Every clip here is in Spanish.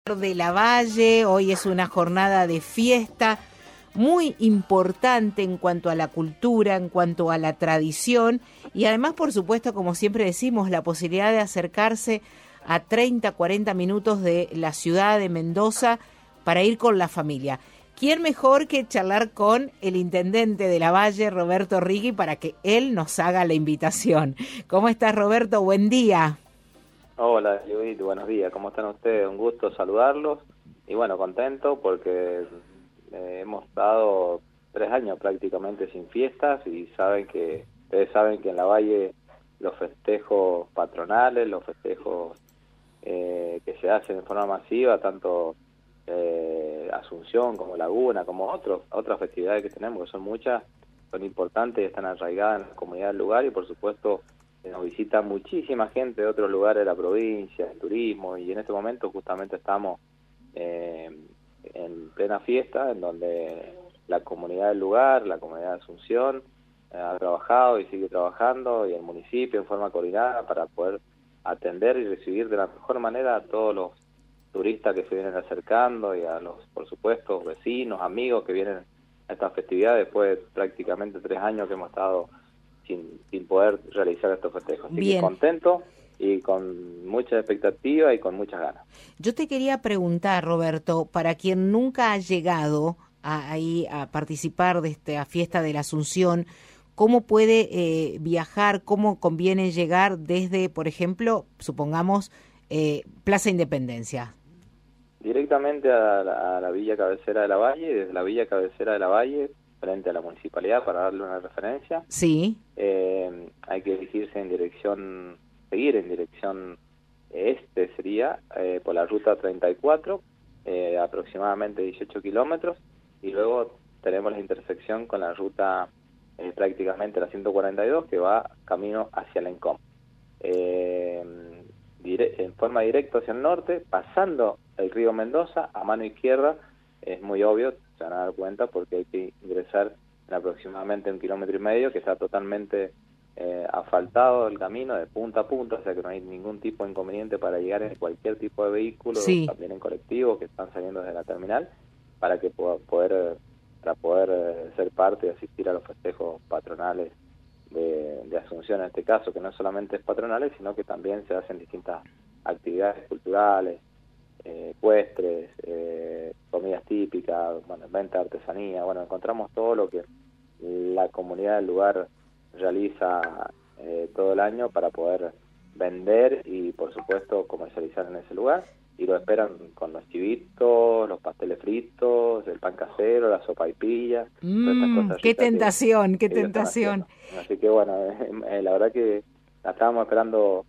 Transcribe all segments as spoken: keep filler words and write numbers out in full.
de Lavalle. Hoy es una jornada de fiesta muy importante en cuanto a la cultura, en cuanto a la tradición y además, por supuesto, como siempre decimos, la posibilidad de acercarse a treinta, cuarenta minutos de la ciudad de Mendoza para ir con la familia. ¿Quién mejor que charlar con el intendente de Lavalle, Roberto Righi, para que él nos haga la invitación? ¿Cómo estás, Roberto? Buen día. Hola, Judith, buenos días. ¿Cómo están ustedes? Un gusto saludarlos. Y bueno, contento porque eh, hemos estado tres años prácticamente sin fiestas y saben que ustedes saben que en Lavalle los festejos patronales, los festejos eh, que se hacen de forma masiva, tanto eh, Asunción como Laguna, como otros otras festividades que tenemos, que son muchas, son importantes y están arraigadas en la comunidad del lugar y por supuesto nos visita muchísima gente de otros lugares de la provincia, el turismo, y en este momento justamente estamos eh, en plena fiesta, en donde la comunidad del lugar, la comunidad de Asunción, eh, ha trabajado y sigue trabajando, y el municipio en forma coordinada para poder atender y recibir de la mejor manera a todos los turistas que se vienen acercando y a los, por supuesto, vecinos, amigos que vienen a estas festividades después de prácticamente tres años que hemos estado Sin, sin poder realizar estos festejos. Así Bien. que contento y con mucha expectativa y con muchas ganas. Yo te quería preguntar, Roberto, para quien nunca ha llegado a, ahí a participar de esta fiesta de la Asunción, ¿cómo puede eh, viajar, cómo conviene llegar desde, por ejemplo, supongamos, eh, Plaza Independencia? Directamente a la, a la Villa Cabecera de Lavalle, y desde la Villa Cabecera de Lavalle, frente a la municipalidad, para darle una referencia. Sí. Eh, hay que dirigirse en dirección, seguir en dirección este sería, eh, por la ruta treinta y cuatro, eh, aproximadamente dieciocho kilómetros, y luego tenemos la intersección con la ruta eh, prácticamente la ciento cuarenta y dos, que va camino hacia el Encom. Eh, dire- en forma directa hacia el norte, pasando el río Mendoza, a mano izquierda, es muy obvio, se van a dar cuenta porque hay que ingresar en aproximadamente un kilómetro y medio, que está totalmente eh, asfaltado el camino de punta a punta, o sea que no hay ningún tipo de inconveniente para llegar en cualquier tipo de vehículo, Sí. también en colectivo que están saliendo desde la terminal, para que pueda poder para poder eh, ser parte y asistir a los festejos patronales de, de Asunción en este caso, que no solamente es patronales, sino que también se hacen distintas actividades culturales, eh, ecuestres, eh, comidas típicas, bueno, venta de artesanía, bueno, encontramos todo lo que la comunidad del lugar realiza eh, todo el año para poder vender y por supuesto comercializar en ese lugar, y lo esperan con los chivitos, los pasteles fritos, el pan casero, la sopaipilla, Mm, todas estas cosas qué ricas tentación, que, qué que ellos están tentación. haciendo. Así que bueno, eh, la verdad que la estábamos esperando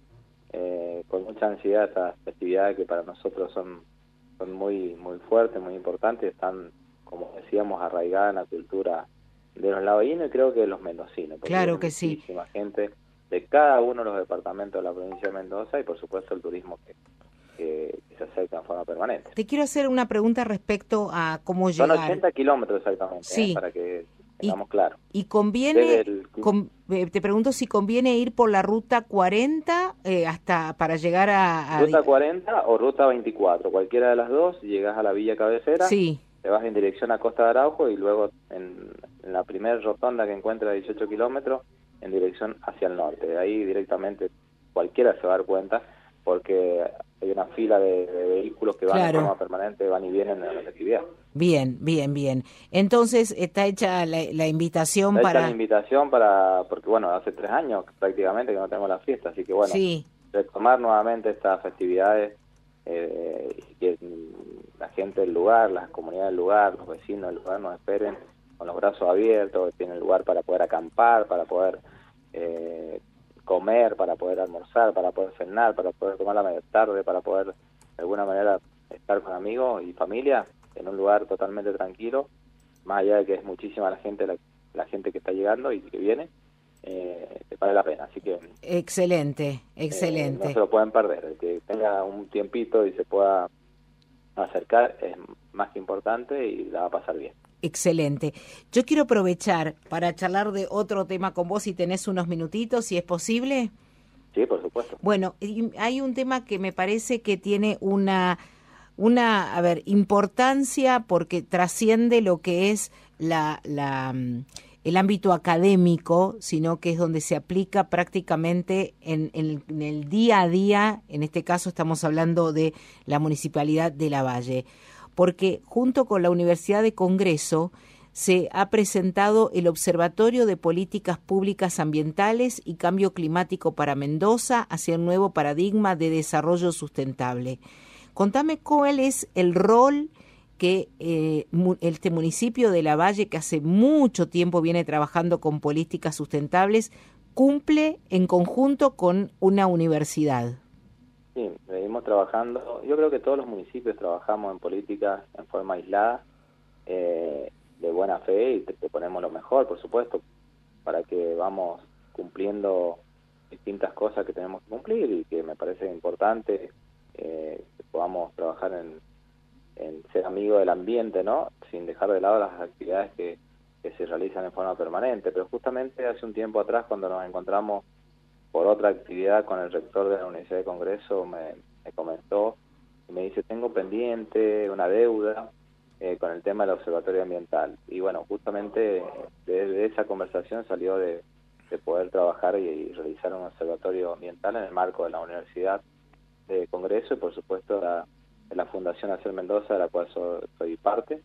eh, con mucha ansiedad, estas festividades que para nosotros son son muy muy fuertes, muy importantes, están, como decíamos, arraigadas en la cultura de los lavallanos y creo que de los mendocinos, porque Claro viene que sí. muchísima gente de cada uno de los departamentos de la provincia de Mendoza y por supuesto el turismo que, que, que se acerca en forma permanente. Te quiero hacer una pregunta respecto a cómo Son llegar. ochenta kilómetros exactamente, Sí. ¿eh? Para que tengamos claro. Y conviene, Desde el- con- eh, te pregunto si conviene ir por la ruta cuarenta eh, hasta para llegar a, a- Ruta cuarenta o ruta veinticuatro, cualquiera de las dos, llegas a la Villa Cabecera, Sí, te vas en dirección a Costa de Araujo y luego en, en la primera rotonda que encuentra dieciocho kilómetros en dirección hacia el norte. De ahí directamente cualquiera se va a dar cuenta porque hay una fila de, de vehículos que van Claro. de forma permanente, van y vienen a la actividad. bien, bien, bien. Entonces está hecha la, la invitación Esta es para... la invitación para, porque bueno, hace tres años prácticamente que no tenemos la fiesta, así que bueno, Sí, retomar nuevamente estas festividades, eh, y que la gente del lugar, las comunidades del lugar, los vecinos del lugar nos esperen con los brazos abiertos, tienen lugar para poder acampar, para poder eh, comer, para poder almorzar, para poder cenar, para poder tomar la media tarde, para poder de alguna manera estar con amigos y familia en un lugar totalmente tranquilo, más allá de que es muchísima la gente la, la gente que está llegando y que viene, eh, vale la pena, así que excelente, eh, excelente. no se lo pueden perder. El que tenga un tiempito y se pueda acercar es más que importante y la va a pasar bien. Excelente. Yo quiero aprovechar para charlar de otro tema con vos, si tenés unos minutitos, si es posible. Sí, por supuesto. Bueno, y hay un tema que me parece que tiene una una, a ver, importancia porque trasciende lo que es la, la, el ámbito académico, sino que es donde se aplica prácticamente en, en, en el día a día. En este caso estamos hablando de la Municipalidad de Lavalle, porque junto con la Universidad de Congreso se ha presentado el Observatorio de Políticas Públicas Ambientales y Cambio Climático para Mendoza hacia un nuevo paradigma de desarrollo sustentable. Contame cuál es el rol que eh, este municipio de Lavalle, que hace mucho tiempo viene trabajando con políticas sustentables, cumple en conjunto con una universidad. Sí, venimos trabajando, yo creo que todos los municipios trabajamos en políticas en forma aislada, eh, de buena fe, y te, te ponemos lo mejor, por supuesto, para que vamos cumpliendo distintas cosas que tenemos que cumplir y que me parece importante eh, que podamos trabajar en, en ser amigos del ambiente, ¿no? Sin dejar de lado las actividades que, que se realizan en forma permanente. Pero justamente hace un tiempo atrás, cuando nos encontramos por otra actividad con el rector de la Universidad de Congreso, me, me comentó y me dice, tengo pendiente una deuda eh, con el tema del observatorio ambiental. Y bueno, justamente de, de esa conversación salió de, de poder trabajar y, y realizar un observatorio ambiental en el marco de la Universidad de Congreso y por supuesto la, de la Fundación Hacer Mendoza, de la cual soy, soy parte.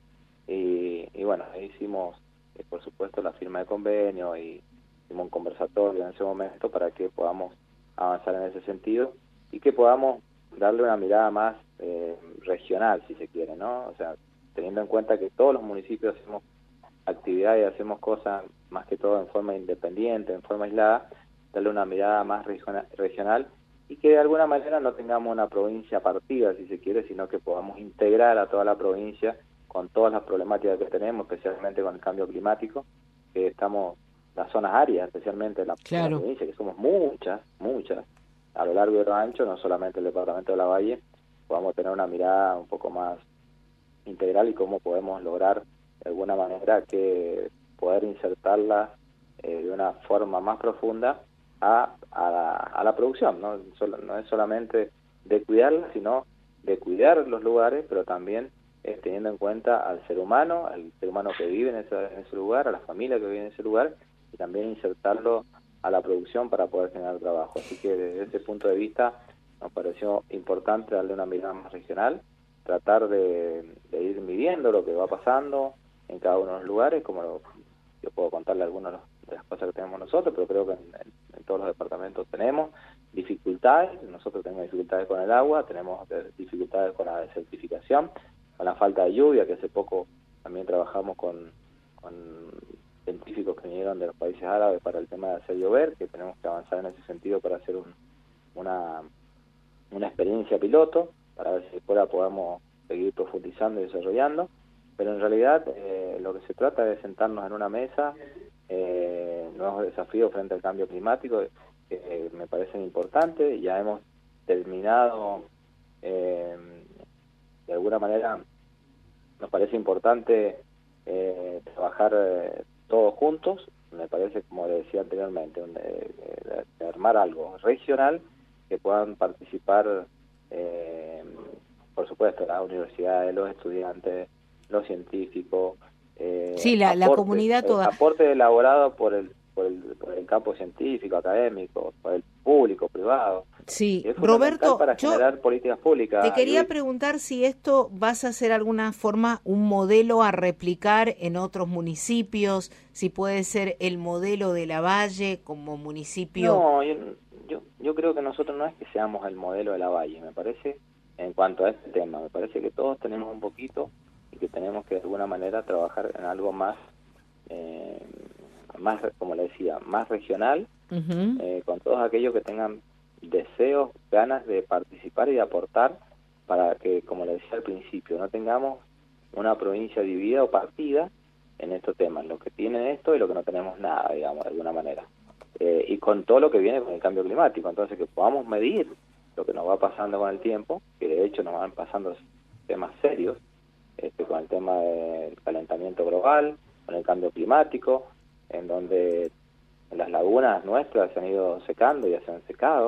Y, y bueno, ahí hicimos eh, por supuesto la firma de convenio y hicimos un conversatorio en ese momento para que podamos avanzar en ese sentido y que podamos darle una mirada más eh, regional, si se quiere, ¿no? O sea, teniendo en cuenta que todos los municipios hacemos actividades y hacemos cosas más que todo en forma independiente, en forma aislada, darle una mirada más regional, regional y que de alguna manera no tengamos una provincia partida, si se quiere, sino que podamos integrar a toda la provincia con todas las problemáticas que tenemos, especialmente con el cambio climático, que estamos las zonas áridas, especialmente la, claro. la provincia, que somos muchas, muchas, a lo largo y lo ancho, no solamente el departamento de Lavalle, podamos tener una mirada un poco más integral y cómo podemos lograr de alguna manera que poder insertarla eh, de una forma más profunda a, a, la, a la producción, ¿no? Solo, no es solamente de cuidarla, sino de cuidar los lugares, pero también eh, teniendo en cuenta al ser humano, al ser humano que vive en ese, en ese lugar, a la familia que vive en ese lugar, y también insertarlo a la producción para poder generar trabajo. Así que desde ese punto de vista nos pareció importante darle una mirada más regional, tratar de, de ir midiendo lo que va pasando en cada uno de los lugares, como lo, yo puedo contarle algunas de las cosas que tenemos nosotros, pero creo que en, en, en todos los departamentos tenemos dificultades. Nosotros tenemos dificultades con el agua, tenemos dificultades con la desertificación, con la falta de lluvia, que hace poco también trabajamos con, con científicos que vinieron de los países árabes para el tema de hacer llover, que tenemos que avanzar en ese sentido para hacer un, una, una experiencia piloto, para ver si fuera podamos seguir profundizando y desarrollando, pero en realidad eh, lo que se trata es sentarnos en una mesa, eh, nuevos desafíos frente al cambio climático, que eh, me parecen importantes. Ya hemos terminado, eh, de alguna manera, nos parece importante eh, trabajar eh, todos juntos, me parece, como le decía anteriormente, un, eh, de armar algo regional que puedan participar, eh, por supuesto, las universidades, los estudiantes, los científicos. Eh, sí, la, aporte, la comunidad toda. Aporte elaborado por el, por, el, por el campo científico, académico, por el público, privado. Sí, es Roberto, para yo generar políticas públicas. Te quería Luis. preguntar si esto vas a hacer alguna forma, un modelo a replicar en otros municipios, si puede ser el modelo de Lavalle como municipio. No, yo, yo, yo creo que nosotros no es que seamos el modelo de Lavalle, me parece, en cuanto a este tema, me parece que todos tenemos un poquito y que tenemos que de alguna manera trabajar en algo más, eh, más como le decía, más regional, uh-huh. eh, con todos aquellos que tengan deseos, ganas de participar y de aportar para que, como le decía al principio, no tengamos una provincia dividida o partida en estos temas, lo que tiene esto y lo que no tenemos nada, digamos, de alguna manera. Eh, y con todo lo que viene con el cambio climático, entonces que podamos medir lo que nos va pasando con el tiempo, que de hecho nos van pasando temas serios, este, con el tema del calentamiento global, con el cambio climático, en donde las lagunas nuestras se han ido secando y ya se han secado,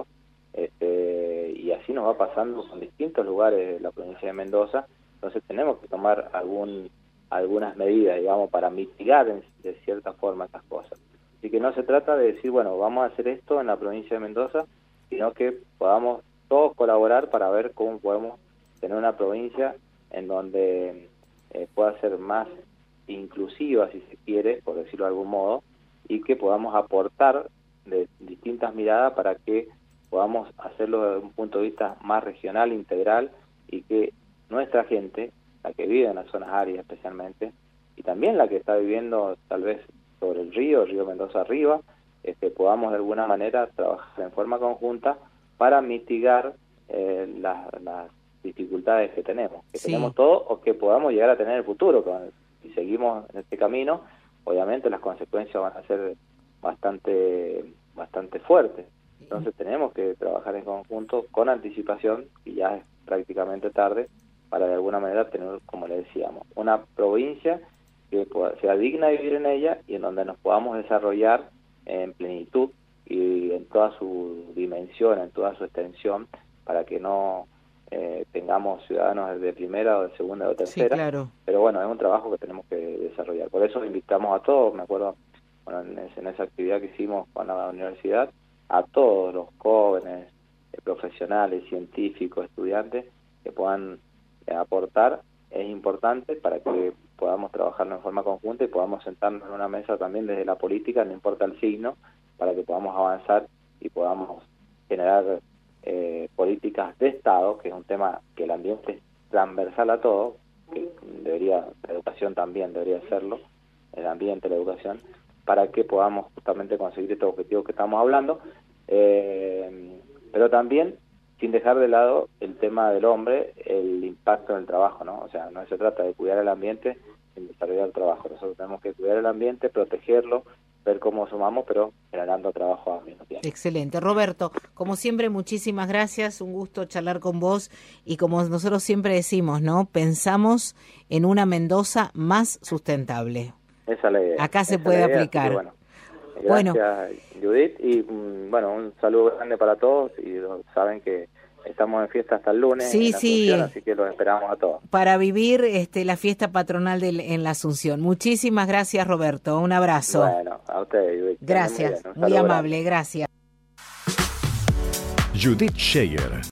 este, y así nos va pasando con distintos lugares de la provincia de Mendoza. Entonces tenemos que tomar algún algunas medidas, digamos, para mitigar en, de cierta forma estas cosas. Así que no se trata de decir, bueno, vamos a hacer esto en la provincia de Mendoza, sino que podamos todos colaborar para ver cómo podemos tener una provincia en donde eh, pueda ser más inclusiva, si se quiere, por decirlo de algún modo, y que podamos aportar de distintas miradas para que podamos hacerlo desde un punto de vista más regional, integral, y que nuestra gente, la que vive en las zonas áridas especialmente, y también la que está viviendo tal vez sobre el río, el río Mendoza arriba, este, podamos de alguna manera trabajar en forma conjunta para mitigar eh, las, las dificultades que tenemos, que sí. tenemos todos o que podamos llegar a tener en el futuro. Si seguimos en este camino, obviamente las consecuencias van a ser bastante, bastante fuertes. Entonces tenemos que trabajar en conjunto con anticipación, y ya es prácticamente tarde, para de alguna manera tener, como le decíamos, una provincia que pueda, sea digna de vivir en ella y en donde nos podamos desarrollar en plenitud y en toda su dimensión, en toda su extensión, para que no eh, tengamos ciudadanos de primera o de segunda o de tercera. Sí, claro. Pero bueno, es un trabajo que tenemos que desarrollar. Por eso invitamos a todos, me acuerdo, bueno, en, ese, en esa actividad que hicimos con la universidad, a todos los jóvenes, eh, profesionales, científicos, estudiantes, que puedan eh, aportar. Es importante para que podamos trabajarlo en forma conjunta y podamos sentarnos en una mesa también desde la política, no importa el signo, para que podamos avanzar y podamos generar eh, políticas de Estado, que es un tema que el ambiente es transversal a todo, que debería, la educación también debería serlo, el ambiente, la educación, para que podamos justamente conseguir estos objetivos que estamos hablando, eh, pero también sin dejar de lado el tema del hombre, el impacto en el trabajo, ¿no? O sea, no se trata de cuidar el ambiente sin desarrollar el trabajo. Nosotros tenemos que cuidar el ambiente, protegerlo, ver cómo sumamos, pero generando trabajo al mismo tiempo. Excelente. Roberto, como siempre, muchísimas gracias, un gusto charlar con vos, y como nosotros siempre decimos, ¿no? Pensamos en una Mendoza más sustentable. Esa es la idea. Acá se Esa puede es la idea, aplicar. Bueno, gracias, bueno. Judith, y bueno, un saludo grande para todos, y saben que estamos en fiesta hasta el lunes, sí, en sí. Asunción, así que los esperamos a todos. Para vivir este, la fiesta patronal del, en la Asunción. Muchísimas gracias, Roberto. Un abrazo. Bueno, a ustedes, Judith. Gracias, Muy, muy amable, grande. gracias. Judith Scheyer.